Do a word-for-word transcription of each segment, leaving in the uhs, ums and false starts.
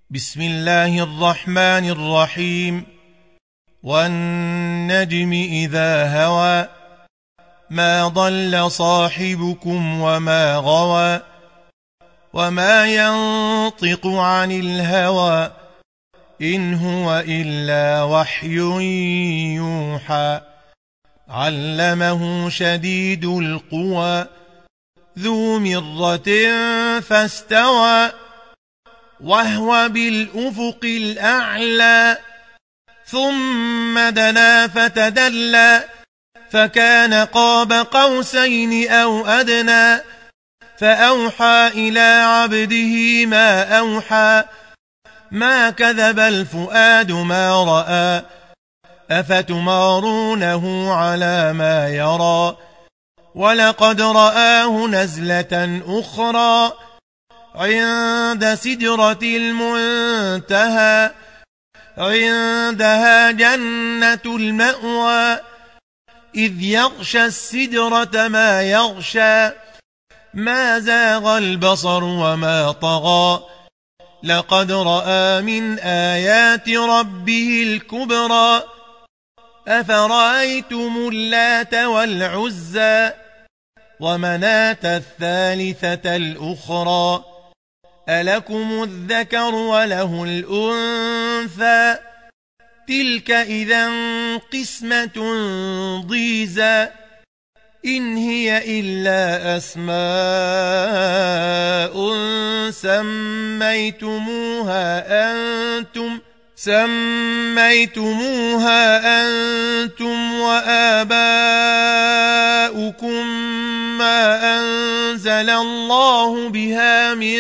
بسم الله الرحمن الرحيم والنجم إذا هوى ما ضل صاحبكم وما غوى وما ينطق عن الهوى إن هو إلا وحي يوحى علمه شديد القوى ذو مرة فاستوى وهو بالأفق الأعلى ثم دنا فتدلى فكان قاب قوسين أو أدنى فأوحى إلى عبده ما أوحى ما كذب الفؤاد ما رأى أفتمارونه على ما يرى ولقد رآه نزلة أخرى عند سدرة المنتهى عندها جنة المأوى إذ يغشى السدرة ما يغشى ما زاغ البصر وما طغى لقد رأى من آيات ربه الكبرى أفرأيتم اللات والعزى ومناة الثالثة الأخرى ألكم الذكر وله الأنثى تلك إذا قسمة ضيزى إن هي إلا أسماء سميتموها أنتم سميتموها أنتم وآباؤكم ما أنزل الله بها من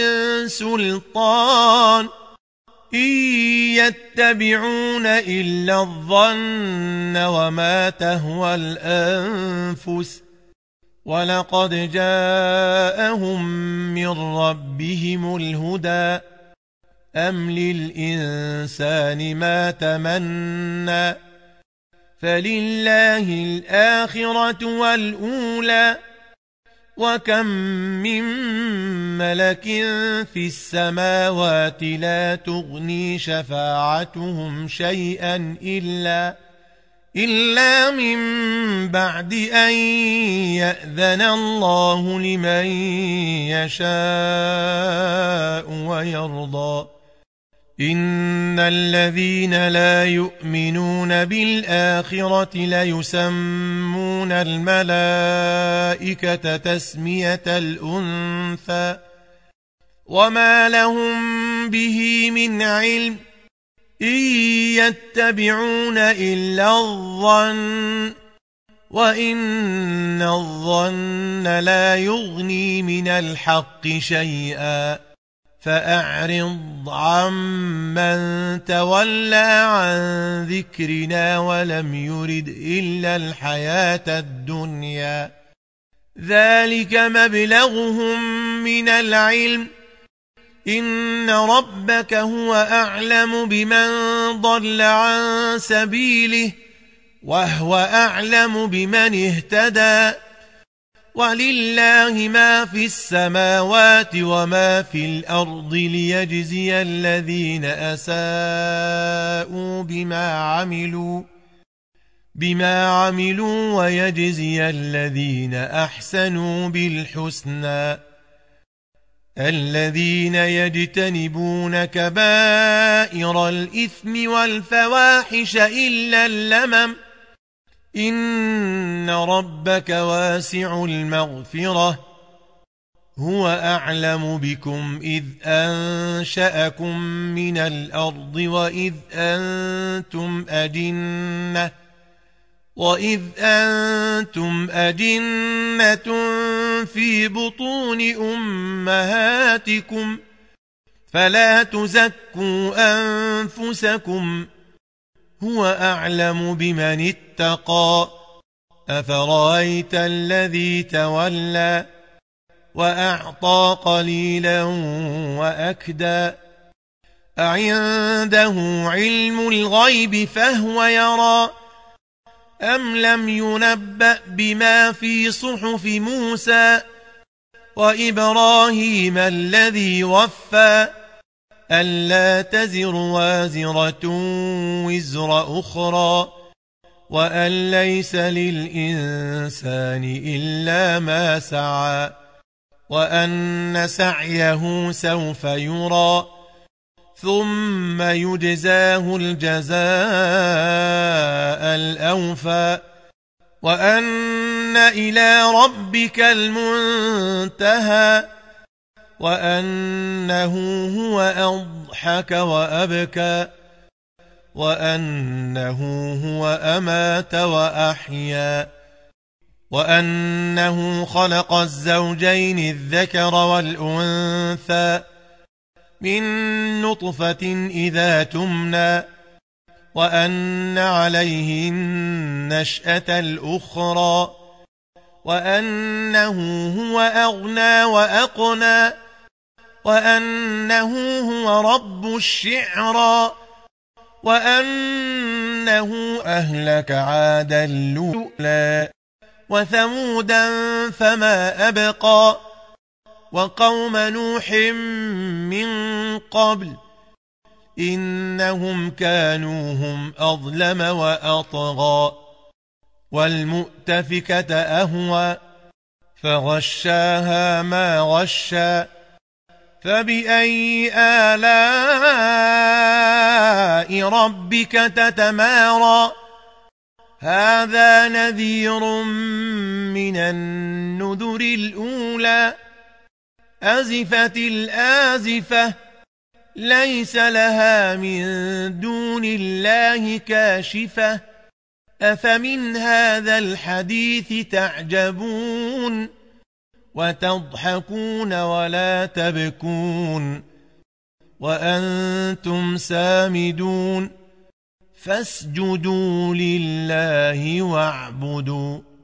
سلطان إن يتبعون إلا الظن وما تهوى الأنفس ولقد جاءهم من ربهم الهدى أم للإنسان ما تمنى فلله الآخرة والأولى وكم من ملك في السماوات لا تغني شفاعتهم شيئا إلا إلا من بعد أن يأذن الله لمن يشاء ويرضى إن الذين لا يؤمنون بالآخرة ليسمون الملائكة تسمية الأنثى وما لهم به من علم إن يتبعون إلا الظن وإن الظن لا يغني من الحق شيئا فأعرض عمن تولى عن ذكرنا ولم يرد إلا الحياة الدنيا ذلك مبلغهم من العلم إن ربك هو أعلم بمن ضل عن سبيله وهو أعلم بمن اهتدى ولله ما في السماوات وما في الأرض ليجزي الذين أساءوا بما عملوا بما عملوا ويجزي الذين أحسنوا بالحسنى الذين يجتنبون كبائر الإثم والفواحش إلا اللمم إن ربك واسع المغفرة هو أعلم بكم إذ أنشأكم من الأرض وإذ أنتم أجنة وإذ أنتم أجنة في بطون أمهاتكم فلا تزكوا أنفسكم هو أعلم بمن اتقى أفرأيت الذي تولى وأعطى قليلا وأكدى أعنده علم الغيب فهو يرى أم لم ينبأ بما في صحف موسى وإبراهيم الذي وفى ألا تزر وازرة وزر أخرى وأن ليس للإنسان إلا ما سعى وأن سعيه سوف يرى ثم يجزاه الجزاء الأوفى وأن إلى ربك المنتهى وأنه هو أضحك وأبكى وأنه هو أمات وأحيا وأنه خلق الزوجين الذكر والأنثى من نطفة إذا تمنى وأن عليه النشأة الأخرى وأنه هو أغنى وأقنى وأنه هو رب الشعرى وأنه أهلك عادا الأولى وثمودا فما أبقى وقوم نوح من قبل إنهم كانوا هم أظلم وأطغى والمؤتفكة أهوى فغشاها ما غشى فبأي آلاء ربك تتمارى هذا نذير من النذر الأولى أزفت الآزفة ليس لها من دون الله كاشفة أفمن هذا الحديث تعجبون وتضحكون ولا تبكون وأنتم سامدون فاسجدوا لله واعبدوا